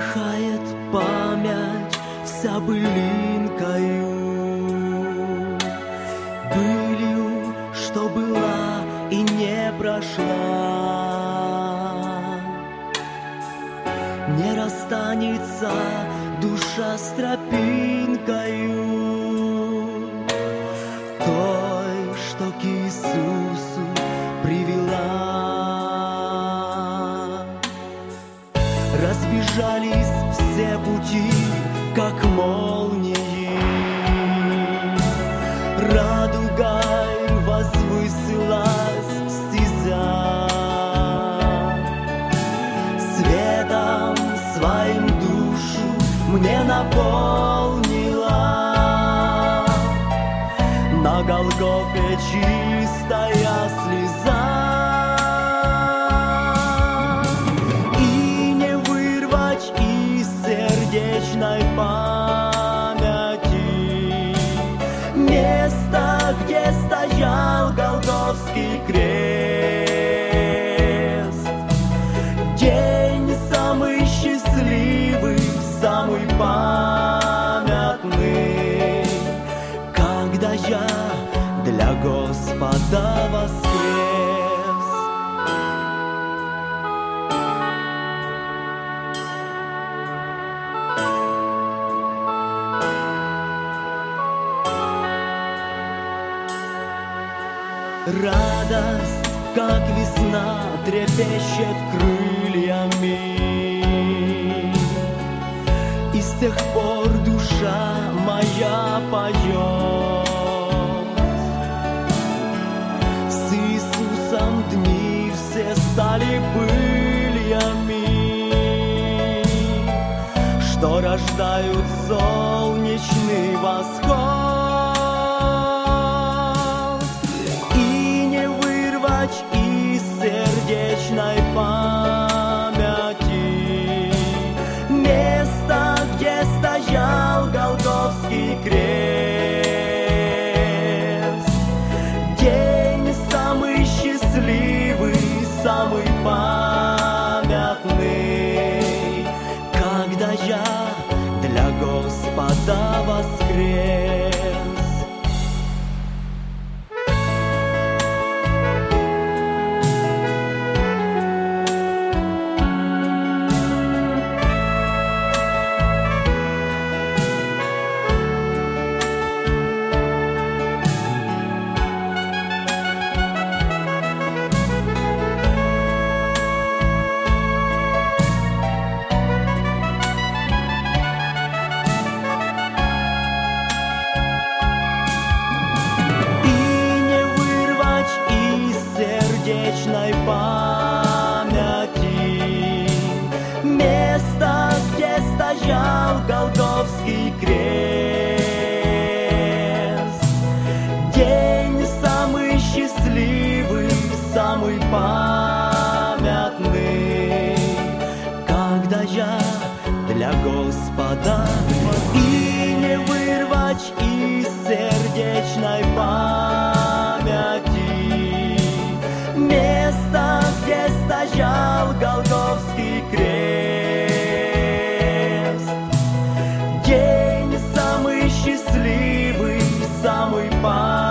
Утихает память вся былинкою, былью, что была и не прошла. Не расстанется душа с тропинкою той, что к Иисусу привела. Разбежались все пути, как молнии, радугой возвысилась стезя, светом своим душу мне наполнила, на Голгофе чистая слеза. Сердечной памяти место, где стоял Голгофский крест. День самый счастливый, самый памятный, когда я для Господа воскрес. Радость, как весна, трепещет крыльями, и с тех пор душа моя поет. С Иисусом дни все стали быльями, что рождают солнечный восход. Из сердечной памяти место, где стоял Голгофский крест. День самый счастливый, самый памятный, когда я для Господа воскрес. Сердечной памяти место, где стоял Голгофский крест. День самый счастливый, самый памятный, когда я для Господа. И не вырвать из сердечной памяти место, где стоял Голгофский крест. День самый счастливый, самый памятный,